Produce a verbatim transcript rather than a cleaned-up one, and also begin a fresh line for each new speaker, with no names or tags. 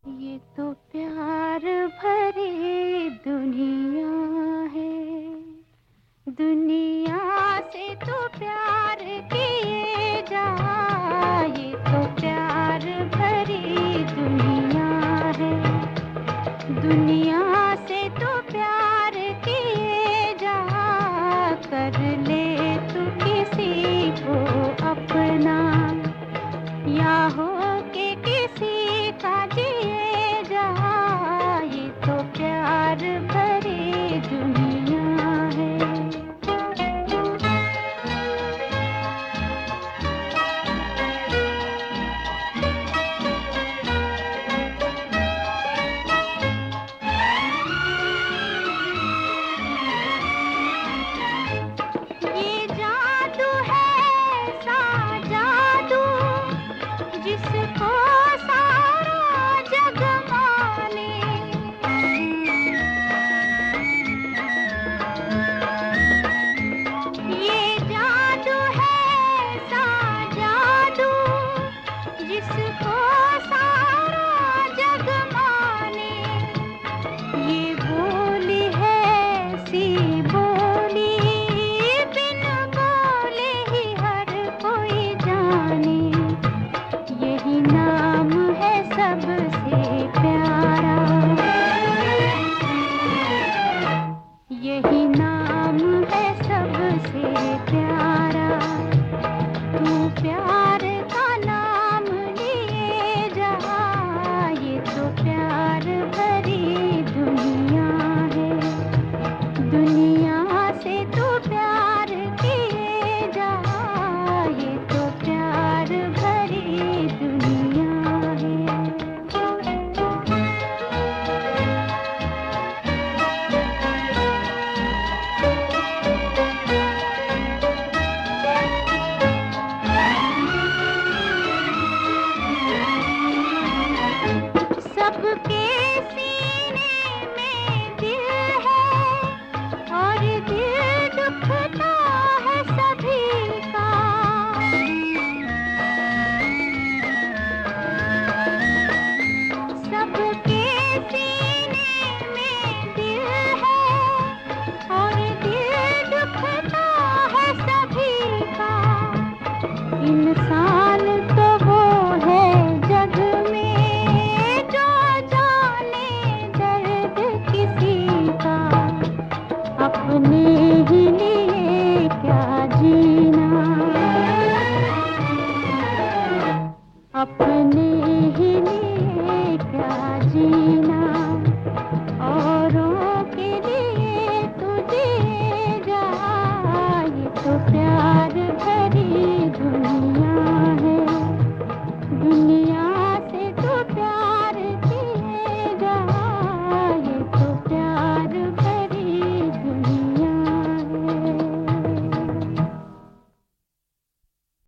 ये तो प्यार भरी दुनिया है, दुनिया से तो प्यार किए जा। ये तो प्यार भरी दुनिया है, दुनिया से तो प्यार किए जा। कर ले तू किसी को अपना, या हो के किसी का जिए जा। ये तो प्यार भरी दुनिया है। ये जादू है सा जादू, जिसको सारा जग माने। ये जादू है सा जादू, जिसको